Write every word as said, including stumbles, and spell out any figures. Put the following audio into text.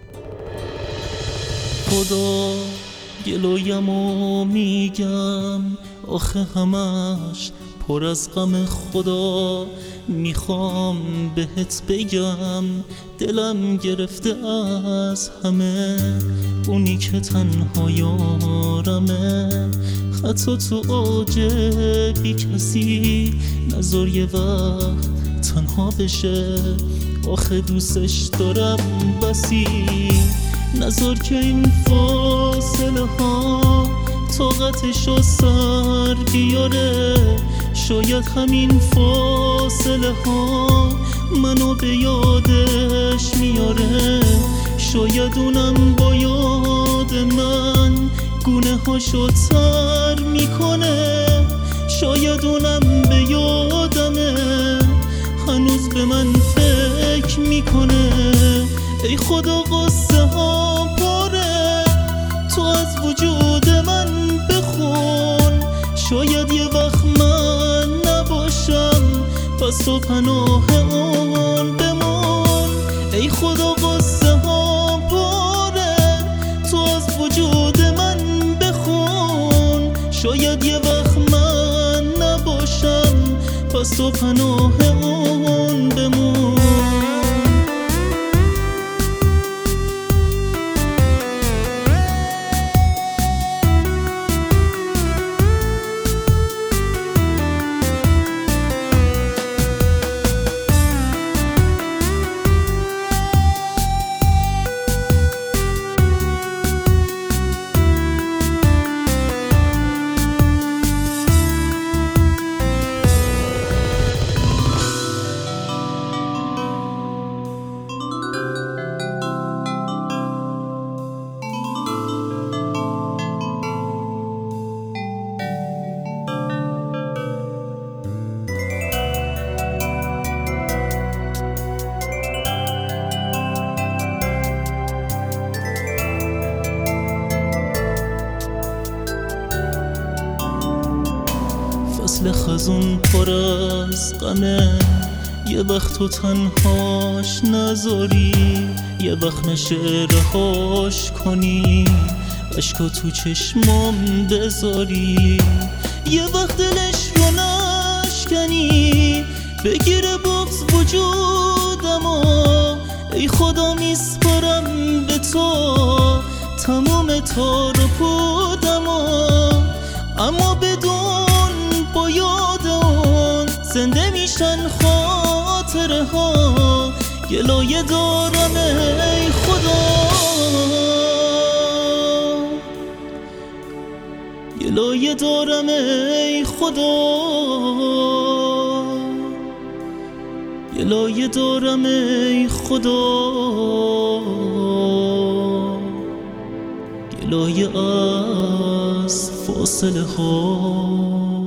خدا گلویم و میگم آخه همش پر از غم خدا. میخوام بهت بگم دلم گرفته از همه، اونی که تنها یارمه. حتی تو اوج بی کسی نذار یه وقت تنها بشه، آخه دوستش دارم بسی. نذار که این فاصله ها طاقتشو سر بیاره، شاید همین فاصله ها منو به یادش میاره. شاید اونم با یاد من گونه هاشو تر میکنه، شاید اونم به یادمه هنوز به من فکر میکنه. ای خدا قصه ها پره، تو از وجود من بخون، شاید یه وقت من نباشم پس تو پناه اون بمون. ای خدا قصه ها پره، تو از وجود من بخون، شاید یه وقت من نباشم پس تو پناه اون بمون. فصل خزون پر از غمه، یه وقت تو تنهاش نذاری، یه وقت نشه رهاش کنی، عشقا تو چشمام بذاری، یه وقت دلش رو نشکنی، بگیره بغض وجودمو. ای خدا میسپارم به تو تمام تار و پودمو، اما بدون با یاد اون زنده میشن خاطره ها. گلایه دارم ای خدا، گلایه دارم ای خدا، گلایه دارم ای خدا، گلایه از فاصله ها.